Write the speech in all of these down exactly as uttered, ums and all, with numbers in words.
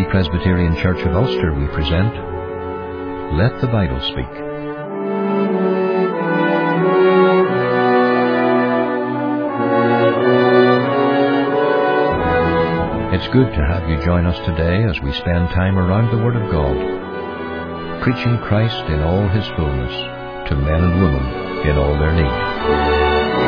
Free Presbyterian Church of Ulster, we present Let the Bible Speak. It's good to have you join us today as we spend time around the Word of God, preaching Christ in all His fullness to men and women in all their need.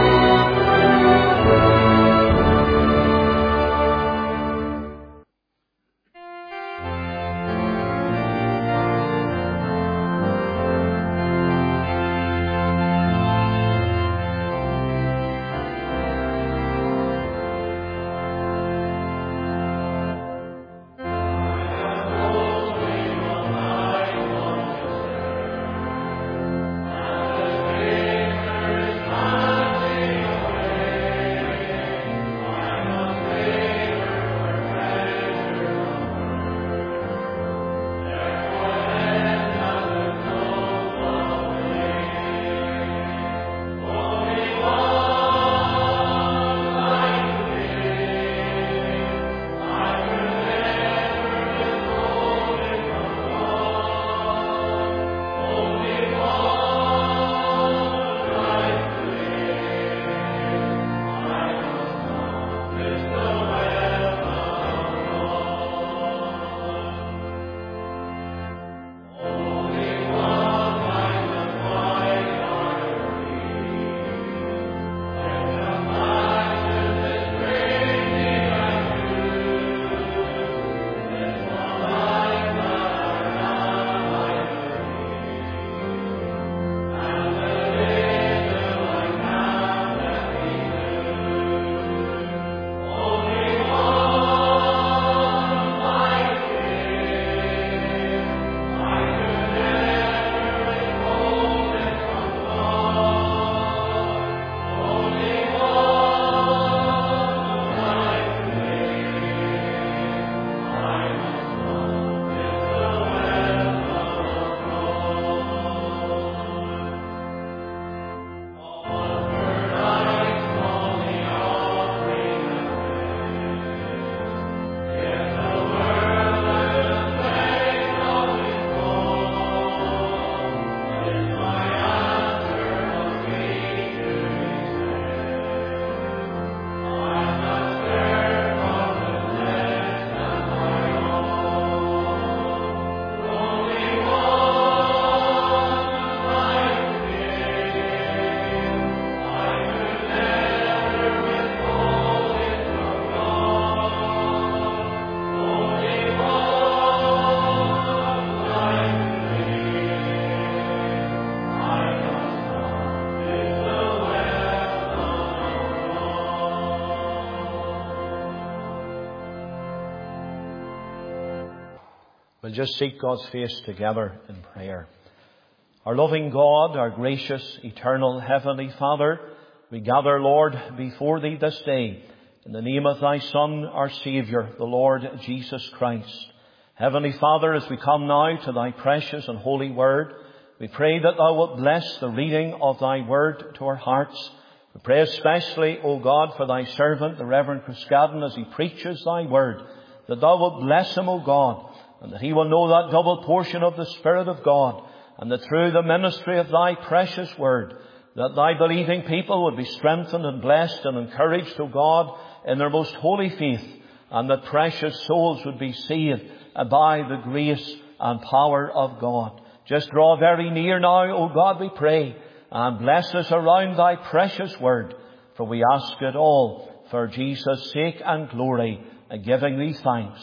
We'll just seek God's face together in prayer. Our loving God, our gracious, eternal, heavenly Father, we gather, Lord, before Thee this day in the name of Thy Son, our Saviour, the Lord Jesus Christ. Heavenly Father, as we come now to Thy precious and holy Word, we pray that Thou wilt bless the reading of Thy Word to our hearts. We pray especially, O God, for Thy servant, the Reverend Cruskaden, as he preaches Thy Word, that Thou wilt bless him, O God, and that he will know that double portion of the Spirit of God, and that through the ministry of Thy precious Word, that Thy believing people would be strengthened and blessed and encouraged, O God, in their most holy faith, and that precious souls would be saved by the grace and power of God. Just draw very near now, O God, we pray, and bless us around Thy precious Word, for we ask it all for Jesus' sake and glory, and giving Thee thanks.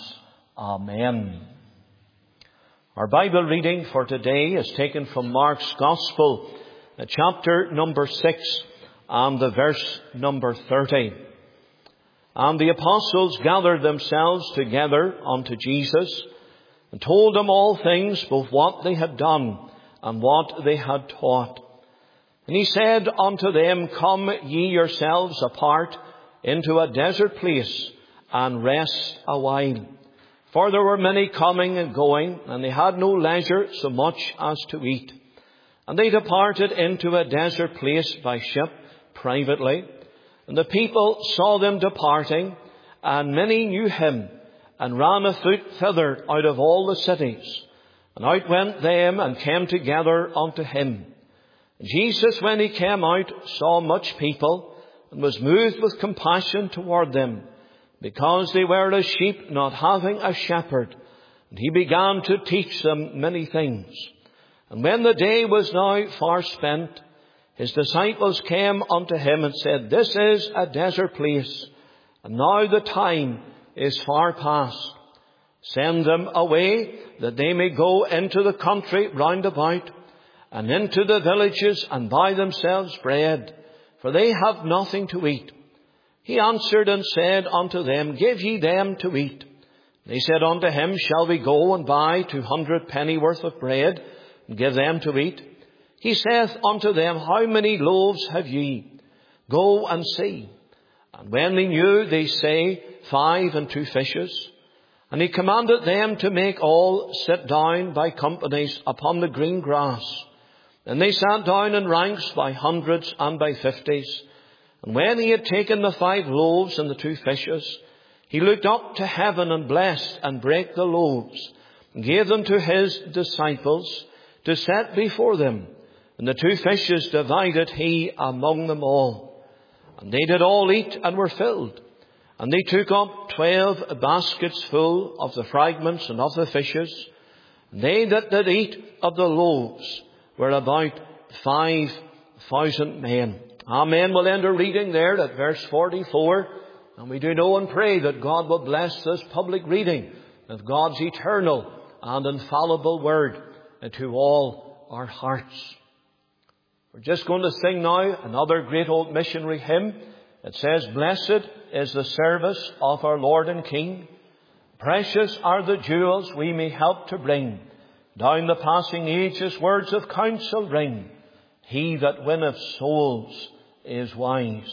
Amen. Our Bible reading for today is taken from Mark's Gospel, chapter number six, and the verse number thirty. And the apostles gathered themselves together unto Jesus, and told him all things, both what they had done, and what they had taught. And he said unto them, Come ye yourselves apart into a desert place, and rest a while. For there were many coming and going, and they had no leisure so much as to eat. And they departed into a desert place by ship privately. And the people saw them departing, and many knew him, and ran afoot thither out of all the cities. And out went them, and came together unto him. And Jesus, when he came out, saw much people, and was moved with compassion toward them, because they were as sheep not having a shepherd. And he began to teach them many things. And when the day was now far spent, his disciples came unto him and said, This is a desert place, and now the time is far past. Send them away, that they may go into the country round about, and into the villages, and buy themselves bread, for they have nothing to eat. He answered and said unto them, Give ye them to eat. They said unto him, Shall we go and buy two hundred pennyworth of bread, and give them to eat? He saith unto them, How many loaves have ye? Go and see. And when they knew, they say, Five and two fishes. And he commanded them to make all sit down by companies upon the green grass. And they sat down in ranks by hundreds and by fifties. And when he had taken the five loaves and the two fishes, he looked up to heaven and blessed and brake the loaves, and gave them to his disciples to set before them. And the two fishes divided he among them all. And they did all eat and were filled. And they took up twelve baskets full of the fragments and of the fishes. And they that did eat of the loaves were about five thousand men. Amen. We'll end our reading there at verse forty-four. And we do know and pray that God will bless this public reading of God's eternal and infallible word into all our hearts. We're just going to sing now another great old missionary hymn. It says, Blessed is the service of our Lord and King. Precious are the jewels we may help to bring. Down the passing ages words of counsel ring. He that winneth souls is wise.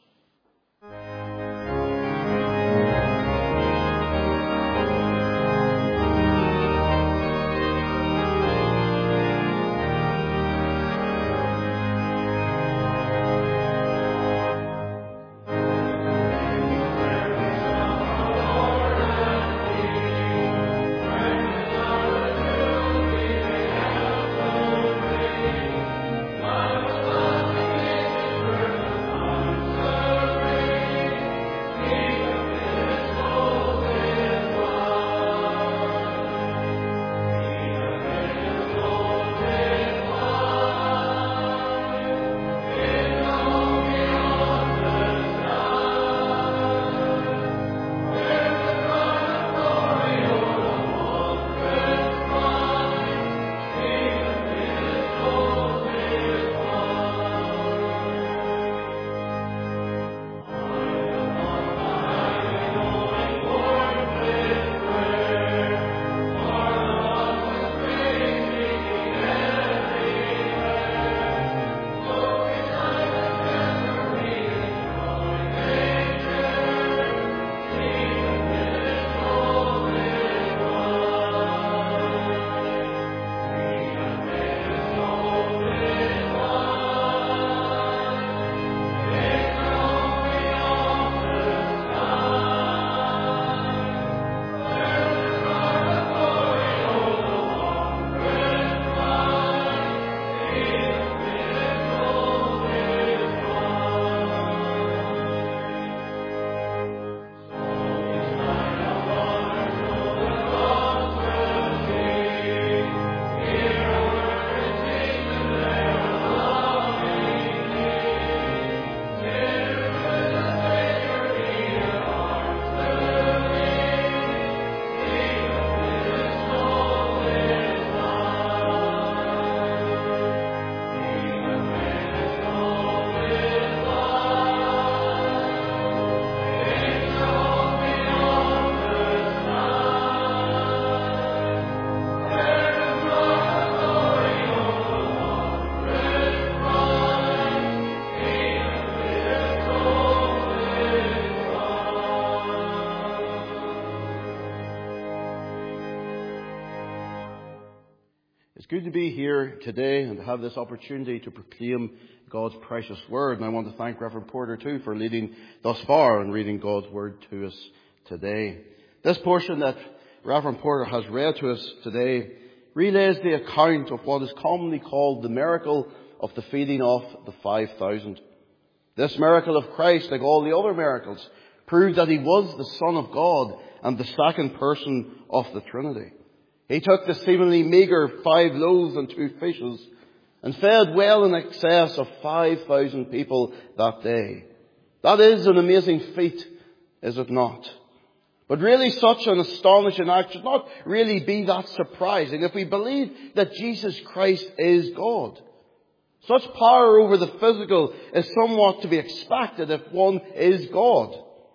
good to be here today and to have this opportunity to proclaim God's precious word. And I want to thank Reverend Porter too for leading thus far and reading God's word to us today. This portion that Reverend Porter has read to us today relays the account of what is commonly called the miracle of the feeding of the five thousand. This miracle of Christ, like all the other miracles, proved that he was the Son of God and the second person of the Trinity. He took the seemingly meagre five loaves and two fishes and fed well in excess of five thousand people that day. That is an amazing feat, is it not? But really such an astonishing act should not really be that surprising if we believe that Jesus Christ is God. Such power over the physical is somewhat to be expected if one is God.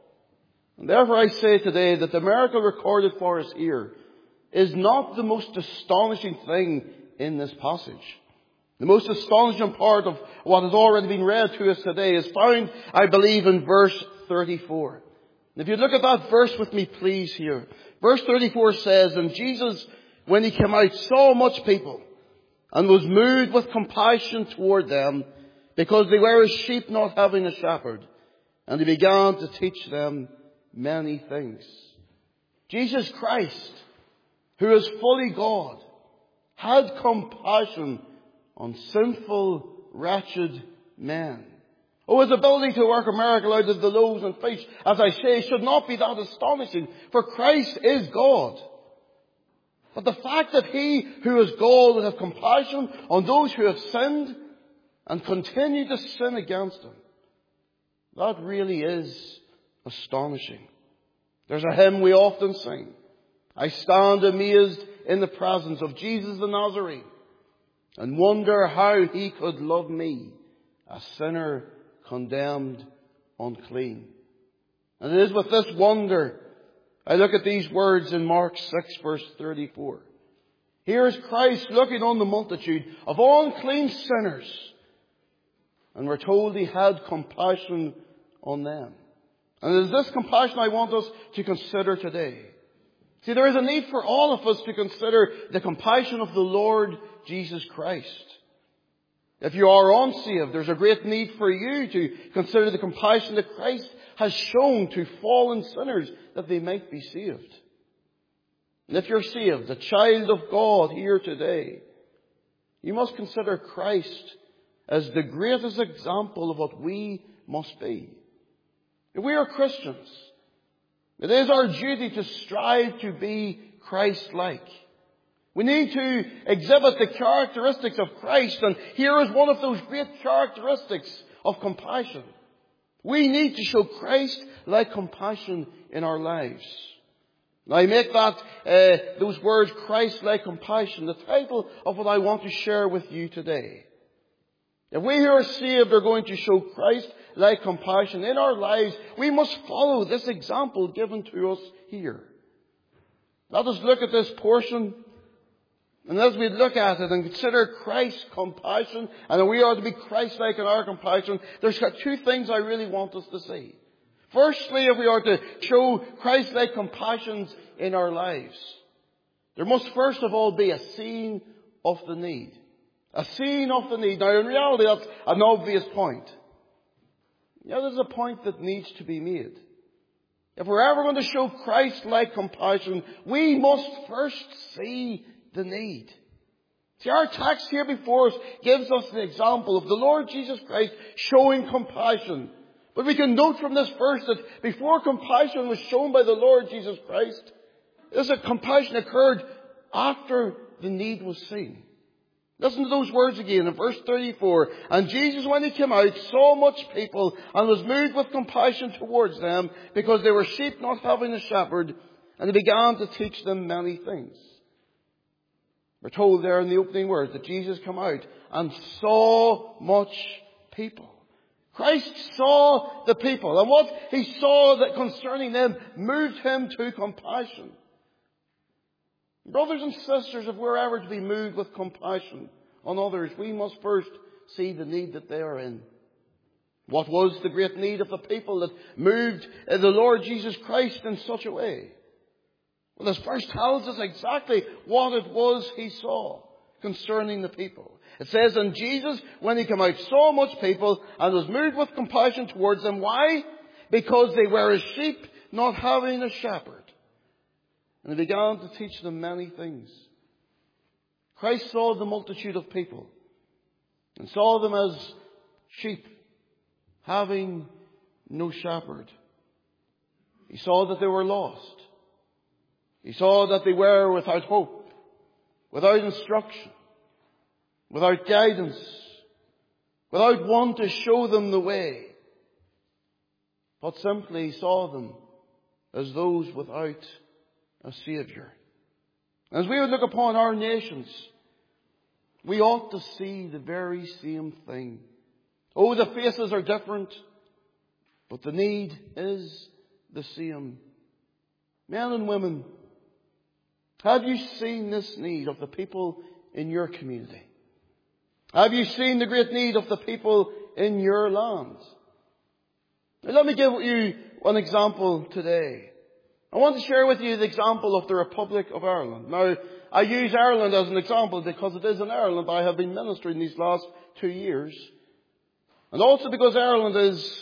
And therefore I say today that the miracle recorded for us here is not the most astonishing thing in this passage. The most astonishing part of what has already been read to us today is found, I believe, in verse thirty-four. And if you look at that verse with me, please, here. Verse thirty-four says, "And Jesus, when he came out, saw much people, and was moved with compassion toward them, because they were as sheep not having a shepherd. And he began to teach them many things." Jesus Christ, who is fully God, had compassion on sinful, wretched men. Oh, his ability to work a miracle out of the loaves and fish, as I say, should not be that astonishing, for Christ is God. But the fact that he who is God would have compassion on those who have sinned and continue to sin against him, that really is astonishing. There's a hymn we often sing. I stand amazed in the presence of Jesus the Nazarene and wonder how he could love me, a sinner condemned unclean. And it is with this wonder I look at these words in Mark six verse thirty-four. Here is Christ looking on the multitude of unclean sinners, and we're told he had compassion on them. And it is this compassion I want us to consider today. See, there is a need for all of us to consider the compassion of the Lord Jesus Christ. If you are unsaved, there's a great need for you to consider the compassion that Christ has shown to fallen sinners that they might be saved. And if you're saved, a child of God here today, you must consider Christ as the greatest example of what we must be. If we are Christians, it is our duty to strive to be Christ-like. We need to exhibit the characteristics of Christ, and here is one of those great characteristics of compassion. We need to show Christ-like compassion in our lives. Now I make that, uh, those words, Christ-like compassion, the title of what I want to share with you today. If we who are saved are going to show Christ-like compassion in our lives, we must follow this example given to us here. Let us look at this portion. And as we look at it and consider Christ's compassion, and we are to be Christ-like in our compassion, there's got two things I really want us to see. Firstly, if we are to show Christ-like compassion in our lives, there must first of all be a seeing of the need. A seeing of the need. Now in reality that's an obvious point. Yet there's a point that needs to be made. If we're ever going to show Christ-like compassion, we must first see the need. See, our text here before us gives us an example of the Lord Jesus Christ showing compassion. But we can note from this verse that before compassion was shown by the Lord Jesus Christ, this compassion occurred after the need was seen. Listen to those words again in verse thirty-four. And Jesus, when he came out, saw much people and was moved with compassion towards them, because they were sheep not having a shepherd, and he began to teach them many things. We're told there in the opening words that Jesus came out and saw much people. Christ saw the people, and what he saw that concerning them moved him to compassion. Brothers and sisters, if we're ever to be moved with compassion on others, we must first see the need that they are in. What was the great need of the people that moved the Lord Jesus Christ in such a way? Well, this verse tells us exactly what it was he saw concerning the people. It says, and Jesus, when he came out, saw much people and was moved with compassion towards them. Why? Because they were as sheep not having a shepherd. and he began to teach them many things. Christ saw the multitude of people and saw them as sheep having no shepherd. He saw that they were lost. He saw that they were without hope, without instruction, without guidance, without one to show them the way, but simply saw them as those without a Saviour. As we would look upon our nations, we ought to see the very same thing. Oh, the faces are different, but the need is the same. Men and women, have you seen this need of the people in your community? Have you seen the great need of the people in your land? Now, let me give you one example today. I want to share with you the example of the Republic of Ireland. Now, I use Ireland as an example because it is in Ireland I have been ministering these last two years. And also because Ireland is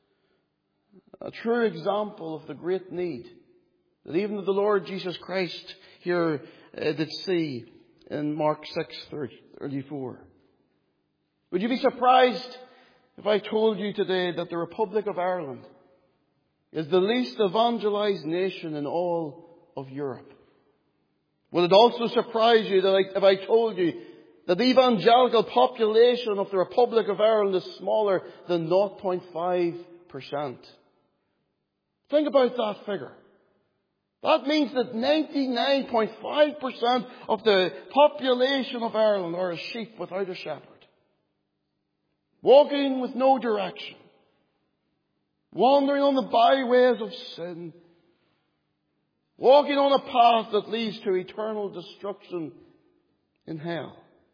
a true example of the great need that even the Lord Jesus Christ here uh, did see in Mark six thirty-four. Would you be surprised if I told you today that the Republic of Ireland is the least evangelized nation in all of Europe? Would it also surprise you that I, if I told you that the evangelical population of the Republic of Ireland is smaller than zero point five percent? Think about that figure. That means that ninety-nine point five percent of the population of Ireland are as sheep without a shepherd, walking with no direction, wandering on the byways of sin, walking on a path that leads to eternal destruction in hell.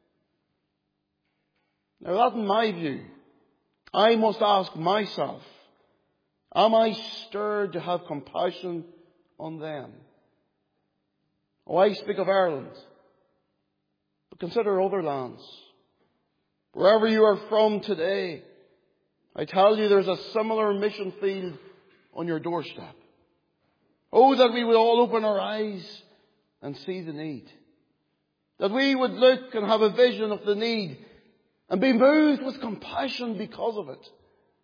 Now that, in my view, I must ask myself, am I stirred to have compassion on them? Oh, I speak of Ireland, but consider other lands. Wherever you are from today, I tell you there's a similar mission field on your doorstep. Oh, that we would all open our eyes and see the need. That we would look and have a vision of the need and be moved with compassion because of it.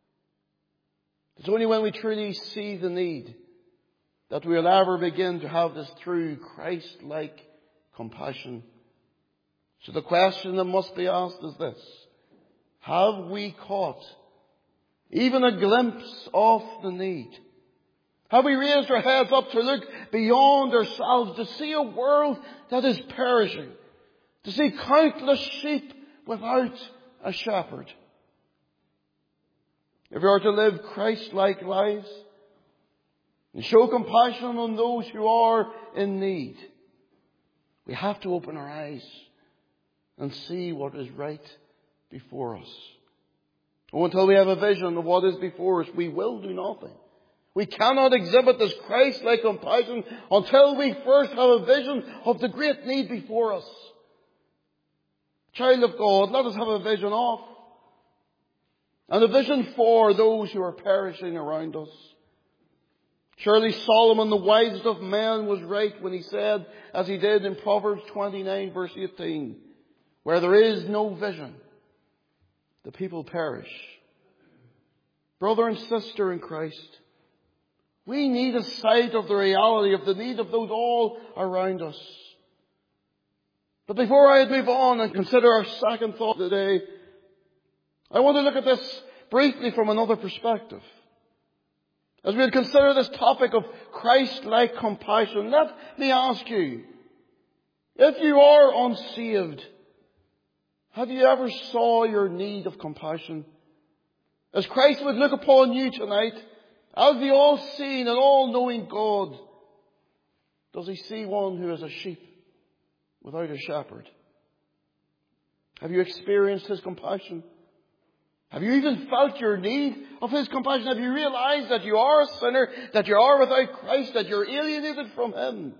It's only when we truly see the need that we'll ever begin to have this true Christ-like compassion. So the question that must be asked is this: have we caught even a glimpse of the need? Have we raised our heads up to look beyond ourselves, to see a world that is perishing, to see countless sheep without a shepherd? If we are to live Christ-like lives and show compassion on those who are in need, we have to open our eyes and see what is right before us. Oh, until we have a vision of what is before us, we will do nothing. We cannot exhibit this Christ-like compassion until we first have a vision of the great need before us. Child of God, let us have a vision of, and a vision for those who are perishing around us. Surely Solomon, the wisest of men, was right when he said, as he did in Proverbs twenty-nine, verse eighteen, where there is no vision, the people perish. Brother and sister in Christ, we need a sight of the reality of the need of those all around us. But before I move on and consider our second thought today, I want to look at this briefly from another perspective. As we consider this topic of Christ-like compassion, let me ask you, if you are unsaved, have you ever saw your need of compassion? As Christ would look upon you tonight, as the all-seeing and all-knowing God, does he see one who is a sheep without a shepherd? Have you experienced his compassion? Have you even felt your need of his compassion? Have you realized that you are a sinner, that you are without Christ, that you're alienated from him?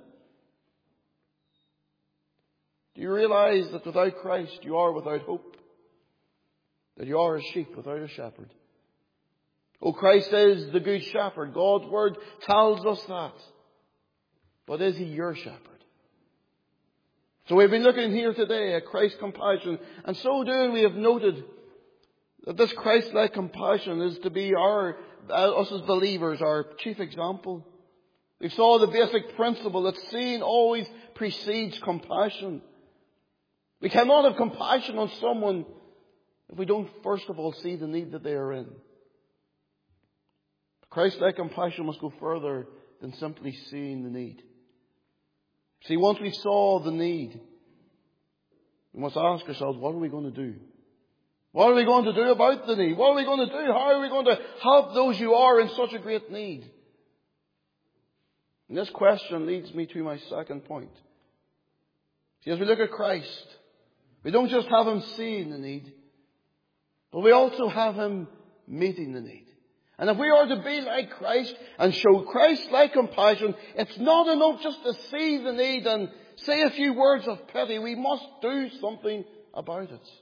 Do you realize that without Christ you are without hope? That you are a sheep without a shepherd? Oh, Christ is the good shepherd. God's word tells us that. but is He your shepherd? So we've been looking here today at Christ's compassion, and so doing we have noted that this Christ-like compassion is to be our, us as believers, our chief example. We saw the basic principle that seeing always precedes compassion. We cannot have compassion on someone if we don't first of all see the need that they are in. Christ-like compassion must go further than simply seeing the need. See, once we saw the need, we must ask ourselves, what are we going to do? What are we going to do about the need? What are we going to do? How are we going to help those who are in such a great need? And this question leads me to my second point. See, as we look at Christ, we don't just have Him seeing the need, but we also have Him meeting the need. And if we are to be like Christ and show Christ-like compassion, it's not enough just to see the need and say a few words of pity. We must do something about it.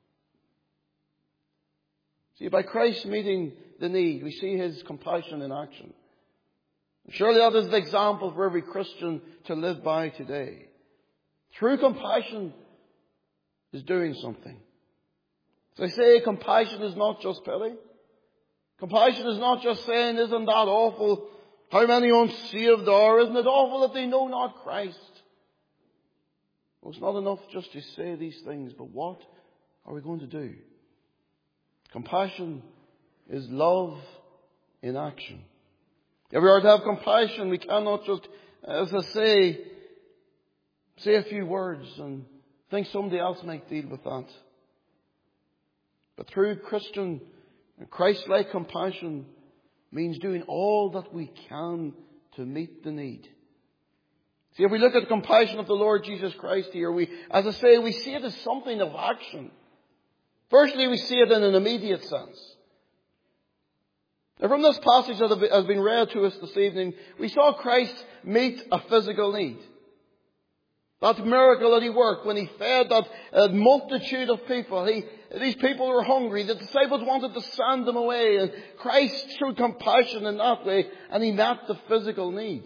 See, by Christ meeting the need, we see His compassion in action. Surely that is the example for every Christian to live by today. True compassion is doing something. As I say, compassion is not just pity. Compassion is not just saying, isn't that awful? How many unsaved are? Isn't it awful that they know not Christ? Well, it's not enough just to say these things, but what are we going to do? Compassion is love in action. If we are to have compassion, we cannot just, as I say, say a few words and think somebody else might deal with that. But through Christian and Christ-like compassion means doing all that we can to meet the need. See, if we look at the compassion of the Lord Jesus Christ here, we, as I say, we see it as something of action. Firstly, we see it in an immediate sense. Now, from this passage that has been read to us this evening, we saw Christ meet a physical need. That miracle that He worked when He fed that uh, multitude of people. He, these people were hungry. The disciples wanted to send them away. And Christ showed compassion in that way. And He met the physical need.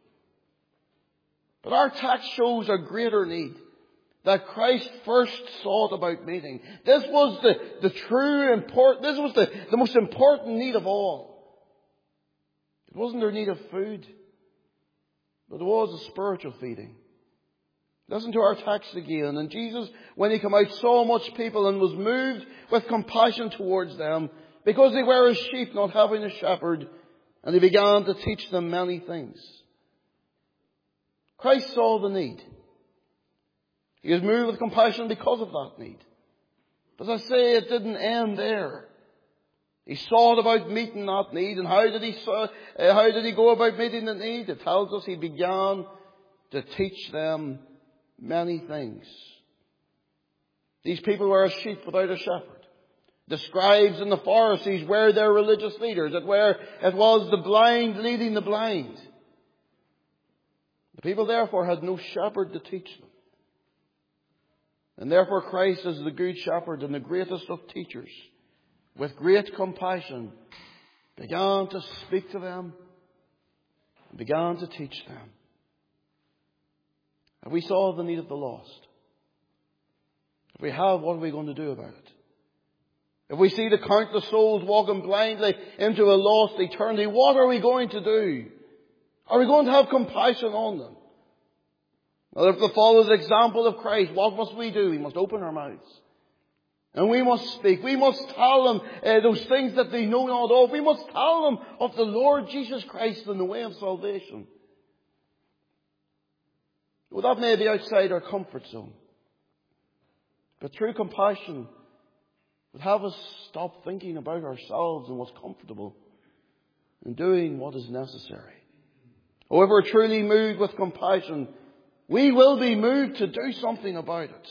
But our text shows a greater need that Christ first sought about meeting. This was the, the true important, this was the, the most important need of all. It wasn't their need of food, but it was a spiritual feeding. Listen to our text again. And Jesus, when He came out, saw much people and was moved with compassion towards them, because they were as sheep not having a shepherd, and He began to teach them many things. Christ saw the need. He was moved with compassion because of that need. But as I say, it didn't end there. He sought about meeting that need. And how did he, uh, how did he go about meeting the need? It tells us He began to teach them many things. These people were as sheep without a shepherd. The scribes and the Pharisees were their religious leaders. It, were, it was the blind leading the blind. The people therefore had no shepherd to teach them. And therefore Christ, as the good shepherd and the greatest of teachers, with great compassion, began to speak to them and began to teach them. And we saw the need of the lost. If we have, what are we going to do about it? If we see the countless souls walking blindly into a lost eternity, what are we going to do? Are we going to have compassion on them? Well, if to follow the example of Christ, what must we do? We must open our mouths. And we must speak. We must tell them uh, those things that they know not of. We must tell them of the Lord Jesus Christ and the way of salvation. Well, that may be outside our comfort zone. But true compassion would have us stop thinking about ourselves and what's comfortable and doing what is necessary. Or if we're truly moved with compassion, we will be moved to do something about it.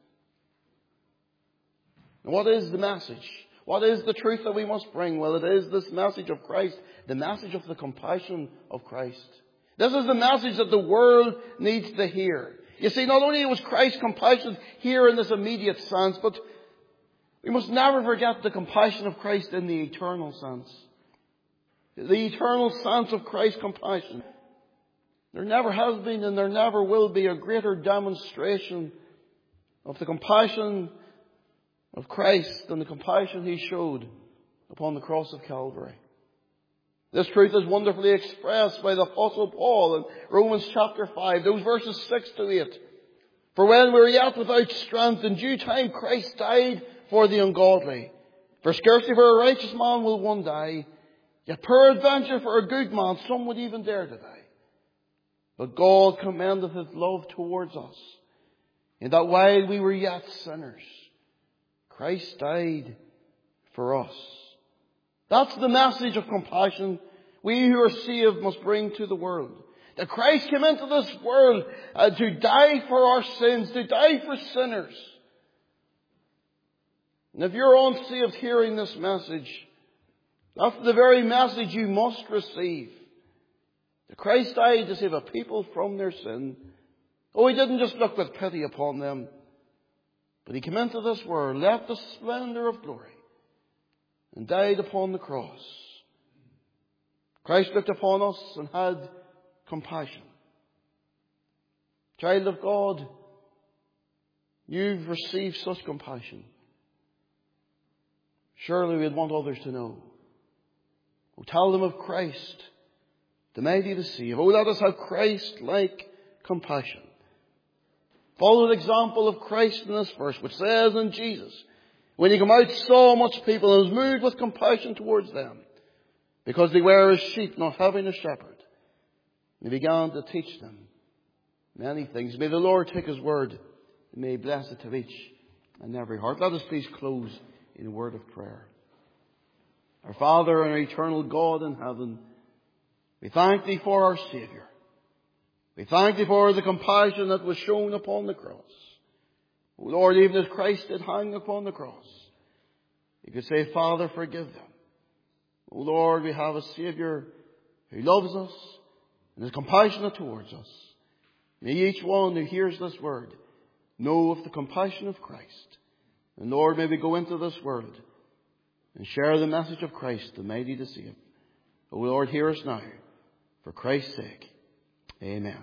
And what is the message? What is the truth that we must bring? Well, it is this message of Christ, the message of the compassion of Christ. This is the message that the world needs to hear. You see, not only was Christ's compassion here in this immediate sense, but we must never forget the compassion of Christ in the eternal sense. The eternal sense of Christ's compassion. There never has been and there never will be a greater demonstration of the compassion of Christ than the compassion He showed upon the cross of Calvary. This truth is wonderfully expressed by the Apostle Paul in Romans chapter five, those verses six to eight. For when we were yet without strength, in due time Christ died for the ungodly. For scarcely for a righteous man will one die, yet peradventure for a good man some would even dare to die. But God commendeth His love towards us, in that while we were yet sinners, Christ died for us. That's the message of compassion we who are saved must bring to the world. That Christ came into this world uh, to die for our sins, to die for sinners. And if you're unsaved hearing this message, that's the very message you must receive. That Christ died to save a people from their sin. Oh, He didn't just look with pity upon them, but He came into this world, left the splendor of glory, and died upon the cross. Christ looked upon us and had compassion. Child of God, you've received such compassion. Surely we'd want others to know. Oh, tell them of Christ, the mighty to save. Oh, let us have Christ-like compassion. Follow the example of Christ in this verse, which says in Jesus, when He came out, saw much people, and was moved with compassion towards them, because they were as sheep not having a shepherd. And He began to teach them many things. May the Lord take His word, and may He bless it to each and every heart. Let us please close in a word of prayer. Our Father and our eternal God in heaven, we thank Thee for our Saviour. We thank Thee for the compassion that was shown upon the cross. O Lord, even as Christ did hang upon the cross, He could say, Father, forgive them. O Lord, we have a Saviour who loves us and is compassionate towards us. May each one who hears this word know of the compassion of Christ. And Lord, may we go into this world and share the message of Christ, the mighty to save. O Lord, hear us now, for Christ's sake. Amen.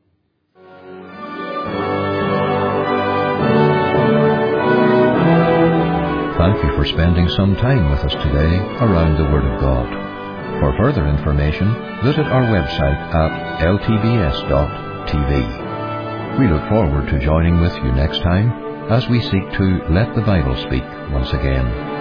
Thank you for spending some time with us today around the Word of God. For further information, visit our website at l t b s dot t v. We look forward to joining with you next time as we seek to let the Bible speak once again.